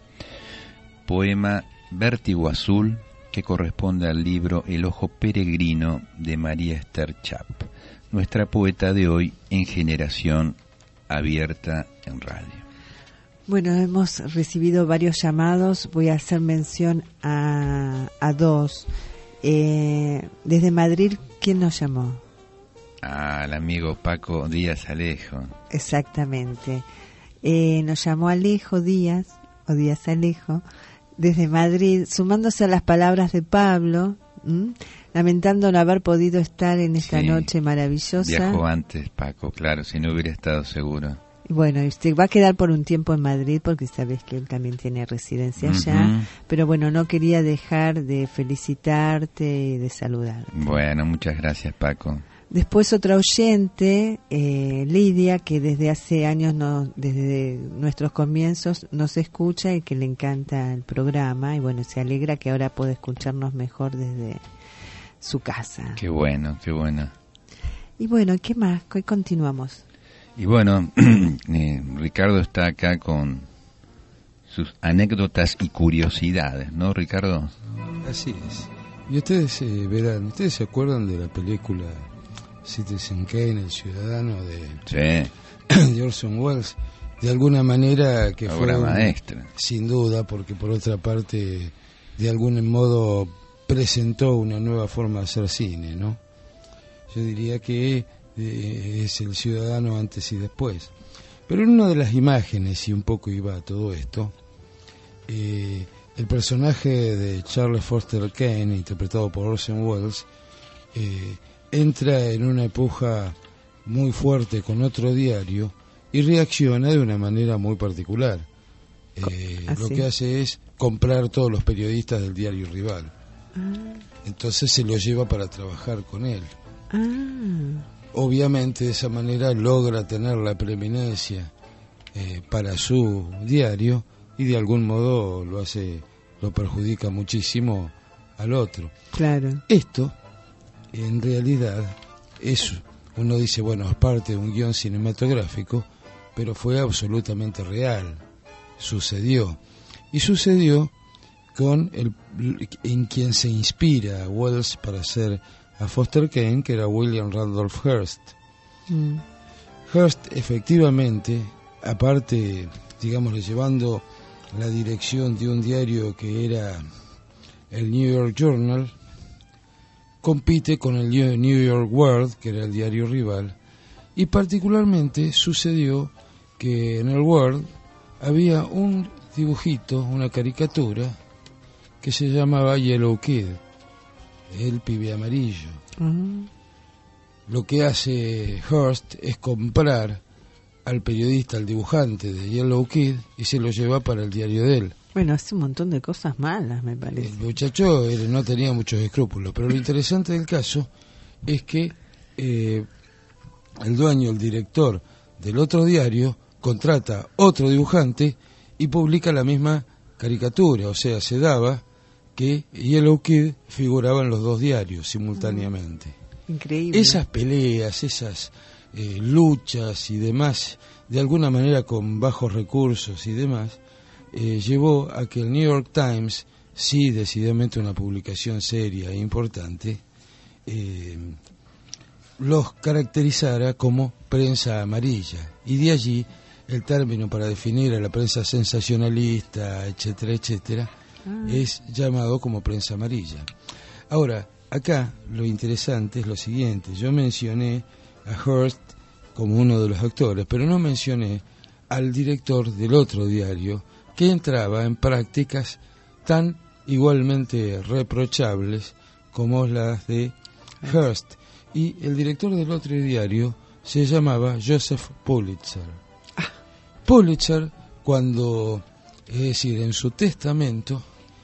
Poema Vértigo Azul, que corresponde al libro El Ojo Peregrino de María Esther Chap, nuestra poeta de hoy en Generación Abierta en Radio. Bueno, hemos recibido varios llamados, voy a hacer mención a dos. Desde Madrid, ¿quién nos llamó? El amigo Paco Díaz Alejo. Exactamente. Nos llamó Alejo Díaz, o Díaz Alejo, desde Madrid, sumándose a las palabras de Pablo, lamentando no haber podido estar en esta noche maravillosa. Viajó antes, Paco, claro, si no hubiera estado seguro. Bueno, usted va a quedar por un tiempo en Madrid porque sabes que él también tiene residencia allá, pero bueno, no quería dejar de felicitarte y de saludarte. Bueno, muchas gracias, Paco. Después otra oyente, Lidia, que desde hace años, desde nuestros comienzos, nos escucha y que le encanta el programa. Y bueno, se alegra que ahora pueda escucharnos mejor desde su casa. Qué bueno, qué bueno. Y bueno, ¿qué más? Hoy continuamos. Y bueno, Ricardo está acá con sus anécdotas y curiosidades, ¿no, Ricardo? Así es. Y ustedes verán, ¿ustedes se acuerdan de la película Citizen Kane, El Ciudadano de Orson Welles? De alguna manera que obra fue maestra. Sin duda, porque por otra parte, de algún modo presentó una nueva forma de hacer cine, ¿no? Yo diría que es El Ciudadano antes y después. Pero en una de las imágenes, y un poco iba a todo esto, el personaje de Charles Foster Kane, interpretado por Orson Welles, entra en una puja muy fuerte con otro diario y reacciona de una manera muy particular. Lo que hace es comprar todos los periodistas del diario rival. Entonces se lo lleva para trabajar con él. Obviamente de esa manera logra tener la preeminencia para su diario y de algún modo lo perjudica muchísimo al otro. Claro. Esto en realidad uno dice, bueno, es parte de un guión cinematográfico, pero fue absolutamente real, sucedió. Y sucedió en quien se inspira Welles para hacer a Foster Kane, que era William Randolph Hearst. Hearst efectivamente, aparte, digámosle, llevando la dirección de un diario que era el New York Journal, compite con el New York World, que era el diario rival, y particularmente sucedió que en el World había un dibujito, una caricatura, que se llamaba Yellow Kid, el pibe amarillo. Lo que hace Hearst es comprar al periodista, al dibujante de Yellow Kid, y se lo lleva para el diario de él. Bueno, hace un montón de cosas malas, me parece. El muchacho no tenía muchos escrúpulos, pero lo interesante del caso es que el dueño, el director del otro diario, contrata otro dibujante y publica la misma caricatura, o sea, se daba que Yellow Kid figuraba en los dos diarios simultáneamente. Increíble. Esas peleas, esas luchas y demás, de alguna manera con bajos recursos y demás, llevó a que el New York Times, sí, decididamente una publicación seria e importante, los caracterizara como prensa amarilla. Y de allí el término para definir a la prensa sensacionalista, etcétera, etcétera, es llamado como prensa amarilla. Ahora, acá lo interesante es lo siguiente: yo mencioné a Hearst como uno de los actores, pero no mencioné al director del otro diario, que entraba en prácticas tan igualmente reprochables como las de Hearst. Y el director del otro diario se llamaba Joseph Pulitzer. Pulitzer, cuando, es decir, en su testamento,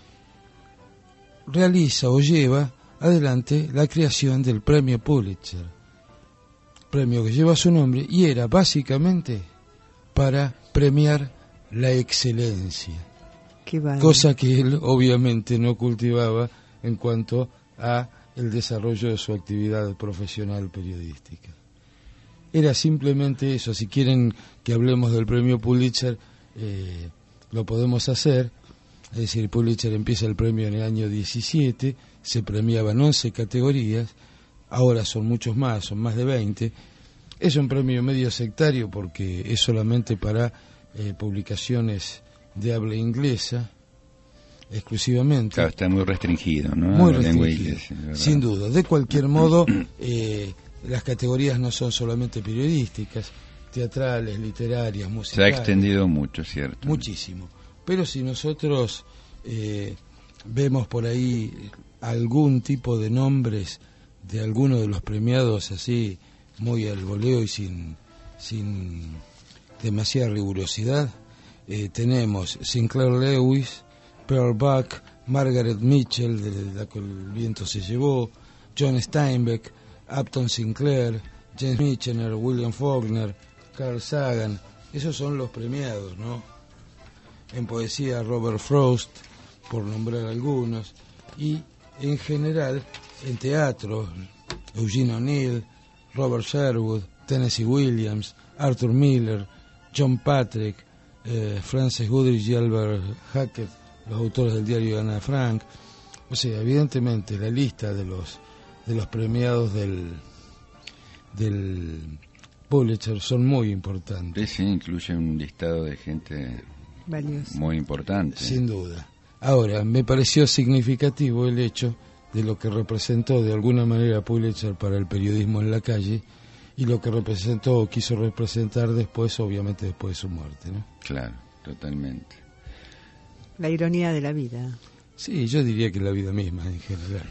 realiza o lleva adelante la creación del premio Pulitzer, premio que lleva su nombre, y era básicamente para premiar la excelencia, cosa que él obviamente no cultivaba en cuanto a el desarrollo de su actividad profesional periodística. Era simplemente eso. Si quieren que hablemos del premio Pulitzer, lo podemos hacer. Es decir, Pulitzer empieza el premio en el año 17, se premiaban 11 categorías, ahora son muchos más, son más de 20. Es un premio medio sectario porque es solamente para publicaciones de habla inglesa, exclusivamente. Claro, está muy restringido, ¿no? Muy la lengua restringido, inglesa, sin duda. De cualquier modo, las categorías no son solamente periodísticas, teatrales, literarias, musicales. Se ha extendido mucho, ¿cierto? Muchísimo. Pero si nosotros vemos por ahí algún tipo de nombres de alguno de los premiados así, muy al voleo y sin demasiada rigurosidad, tenemos Sinclair Lewis, Pearl Buck, Margaret Mitchell, de la que el viento se llevó, John Steinbeck, Upton Sinclair, James Michener, William Faulkner, Carl Sagan, esos son los premiados, ¿no? En poesía Robert Frost, por nombrar algunos, y en general en teatro Eugene O'Neill, Robert Sherwood, Tennessee Williams, Arthur Miller, John Patrick, Francis Goodrich y Albert Hackett, los autores del diario Ana Frank. O sea, evidentemente la lista de los premiados del Pulitzer son muy importantes. Sí, incluye un listado de gente valiosa, muy importante. Sin duda. Ahora, me pareció significativo el hecho de lo que representó de alguna manera Pulitzer para el periodismo en la calle y lo que representó o quiso representar después, obviamente después de su muerte, ¿no? Claro, totalmente. La ironía de la vida. Sí, yo diría que la vida misma en general.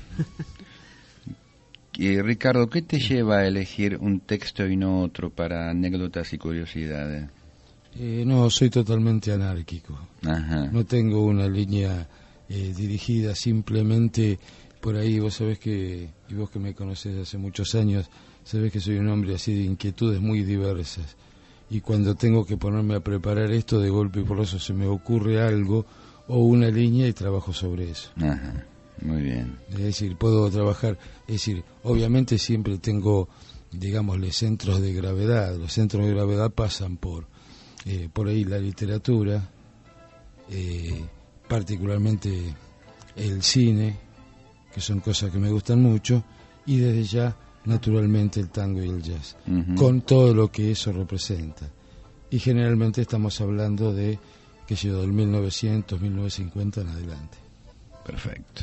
Ricardo, ¿qué te lleva a elegir un texto y no otro para anécdotas y curiosidades? No, soy totalmente anárquico. Ajá. No tengo una línea dirigida, simplemente por ahí. Vos sabés que, y vos que me conocés hace muchos años, sabés que soy un hombre así de inquietudes muy diversas. Y cuando tengo que ponerme a preparar esto, de golpe y porrazo se me ocurre algo o una línea y trabajo sobre eso. Ajá, muy bien. Es decir, puedo trabajar, es decir, obviamente siempre tengo, digámosle, centros de gravedad. Los centros de gravedad pasan por ahí la literatura, particularmente el cine, que son cosas que me gustan mucho, y desde ya, naturalmente, el tango y el jazz, con todo lo que eso representa. Y generalmente estamos hablando de, qué sé yo, del 1900, 1950 en adelante. Perfecto.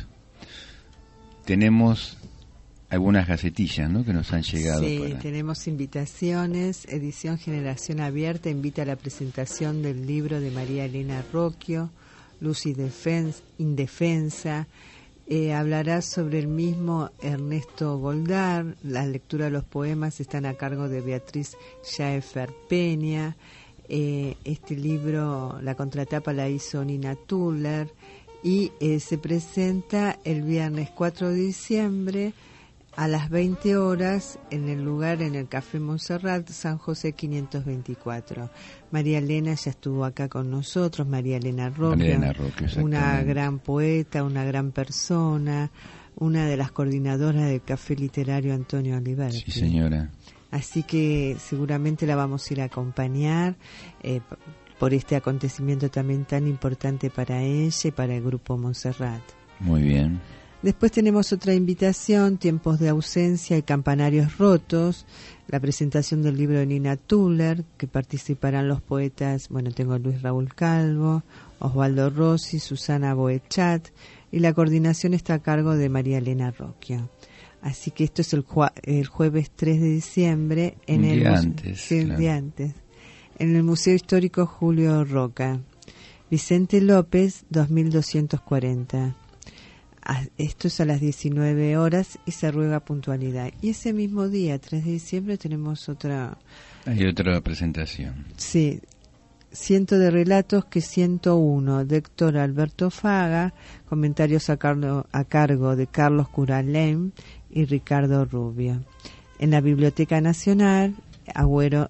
Tenemos algunas gacetillas, ¿no?, que nos han llegado. Sí, tenemos invitaciones. Edición Generación Abierta invita a la presentación del libro de María Elena Rocchio, Luz Indefensa. Hablará sobre el mismo Ernesto Goldar. La lectura de los poemas están a cargo de Beatriz Schaeffer Peña. Este libro, la contratapa la hizo Nina Tuller y se presenta el viernes 4 de diciembre a las 20 horas en el lugar, en el Café Montserrat, San José 524. María Elena ya estuvo acá con nosotros, María Elena Rocchio, una gran poeta, una gran persona, una de las coordinadoras del Café Literario Antonio Olivetti. Sí, señora. Así que seguramente la vamos a ir a acompañar por este acontecimiento también tan importante para ella y para el Grupo Montserrat. Muy bien. Después tenemos otra invitación, Tiempos de ausencia y campanarios rotos, la presentación del libro de Nina Tuller, que participarán los poetas, tengo Luis Raúl Calvo, Osvaldo Rossi, Susana Boechat, y la coordinación está a cargo de María Elena Rocchio. Así que esto es el jueves 3 de diciembre en el día antes, en el Museo Histórico Julio Roca. Vicente López, 2240. Esto es a las 19 horas y se ruega puntualidad. Y ese mismo día, 3 de diciembre, tenemos otra... Hay otra presentación. Sí, Ciento de relatos que 101, de Héctor Alberto Faga, comentarios a cargo de Carlos Curalem y Ricardo Rubio. En la Biblioteca Nacional, Agüero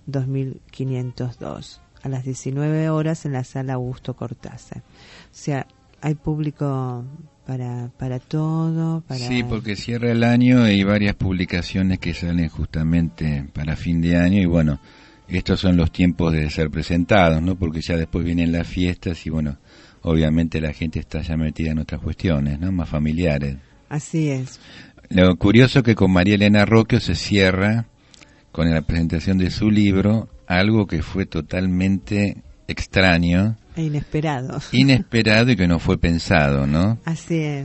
2502, a las 19 horas en la Sala Augusto Cortázar. O sea, hay público para todo. Sí, porque cierra el año y hay varias publicaciones que salen justamente para fin de año y bueno, estos son los tiempos de ser presentados, ¿no? Porque ya después vienen las fiestas y bueno, obviamente la gente está ya metida en otras cuestiones, ¿no?, más familiares. Así es. Lo curioso es que con María Elena Rocchio se cierra con la presentación de su libro, algo que fue totalmente extraño e inesperado y que no fue pensado, ¿no? Así es.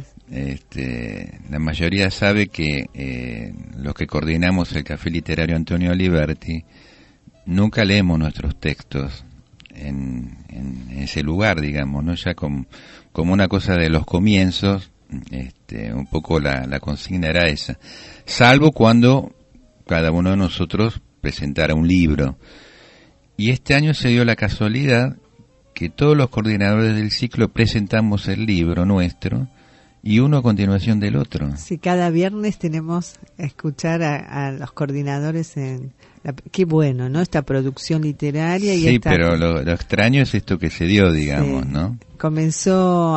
La mayoría sabe que los que coordinamos el Café Literario Antonio Olivetti nunca leemos nuestros textos en ese lugar, digamos, ¿no? Ya como una cosa de los comienzos, un poco la consigna era esa, salvo cuando cada uno de nosotros presentara un libro. Y este año se dio la casualidad que todos los coordinadores del ciclo presentamos el libro nuestro y uno a continuación del otro. Sí, cada viernes tenemos a escuchar a los coordinadores qué bueno, ¿no? Esta producción literaria. Y sí, pero lo extraño es esto que se dio, digamos, sí. ¿no? Comenzó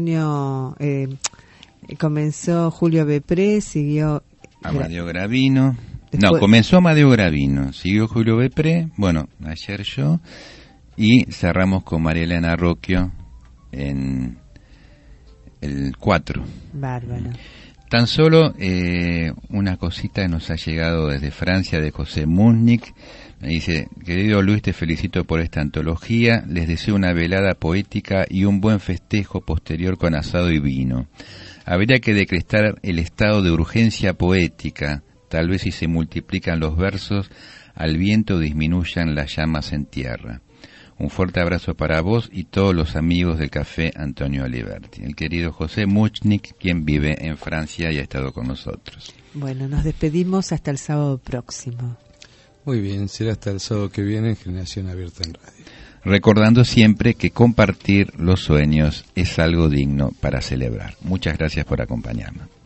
comenzó Julio Bepré, siguió... Amadeo Gravino. No, comenzó Amadeo Gravino, siguió Julio Bepré, bueno, ayer yo, y cerramos con María Elena Rocchio en el 4. Bárbaro. Tan solo una cosita que nos ha llegado desde Francia, de José Musnik. Me dice: querido Luis, te felicito por esta antología, les deseo una velada poética y un buen festejo posterior con asado y vino. Habría que decretar el estado de urgencia poética, tal vez si se multiplican los versos, al viento disminuyan las llamas en tierra. Un fuerte abrazo para vos y todos los amigos del Café Antonio Aliberti. El querido José Muchnik, quien vive en Francia y ha estado con nosotros. Bueno, nos despedimos hasta el sábado próximo. Muy bien, será hasta el sábado que viene en Generación Abierta en Radio. Recordando siempre que compartir los sueños es algo digno para celebrar. Muchas gracias por acompañarnos.